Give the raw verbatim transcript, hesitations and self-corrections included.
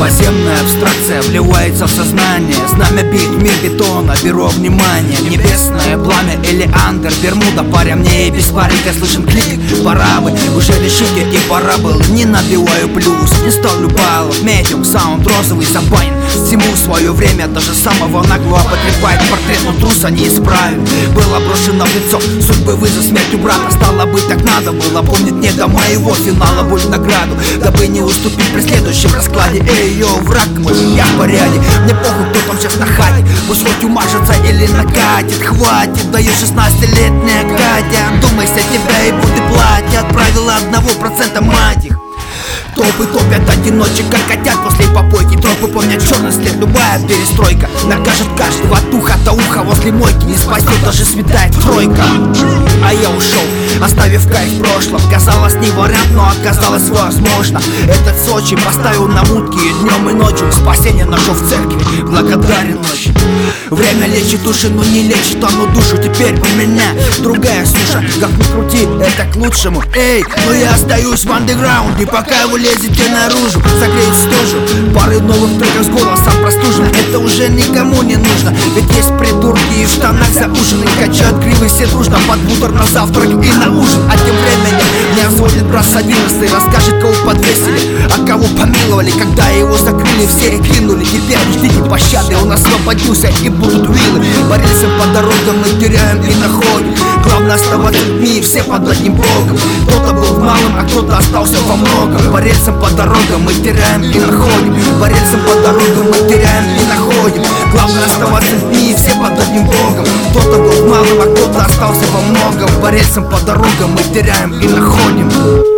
Подземная абстракция вливается в сознание. Знамя бит, мир бетона, бюро внимания. Небесное пламя или андер, Бермуда, паря мне и без парика. Слышен клик, пора бы, уже решите и пора было. Не набиваю плюс, не ставлю баллов. Медиум, саунд розовый забанен. Всему свое время, даже самого наглого потрепает портрет, но труса не исправит. Было брошено в лицо судьбы вызов смертью брата. Стало быть, так надо было, помнить не до моего финала боль награду, дабы не уступить при следующем раскладе. Эй, йоу, враг мой, я в порядке. Мне похуй, кто там сейчас на хате. Пусть хоть умажется или накатит. Хватит, даю шестнадцатилетняя Катя. Думайся, тебя и будут платья. Отправила одного процента мать их. Толпы топят одиночек, как котят после попойки. Тропы помнят черный след, любая перестройка накажет каждого от уха до уха. Возле мойки не спасет даже святая тройка. А я ушел, оставив кайф в прошлом. Казалось не вариант, но оказалось возможно. Этот Сочи поставил на мутки и днем и ночью. Спасение нашел в церкви, благодарен ночи. Время лечит души, но не лечит оно душу. Теперь у меня другая суша. Как ни крути, это к лучшему. Эй, но я остаюсь в андеграунде, пока вы лезете наружу. Согреть стужу, пары новых треков с голосом простужен. Это уже никому не нужно, ведь есть придурки и в штанах заужены. Качают гривы все дружно под бутер на завтрак и на ужин. А тем временем меня звонит брат с одиннадцатой, расскажет, кого подвесили, а кого помиловали, когда его закрыли, все и кинули. Теперь ждите пощады, он освободился и будут виллы. По рельсам, по дорогам мы теряем и находим. Главное оставаться людьми, все под одним богом. Кто-то был в малом, а кто-то остался во многом. По рельсам, по дорогам мы теряем и находим. По рельсам, по дорогам мы теряем и находим. Главное оставаться людьми, все под одним богом. Кто-то был в малом, а кто-то остался во многом. По рельсам, по дорогам мы теряем и находим.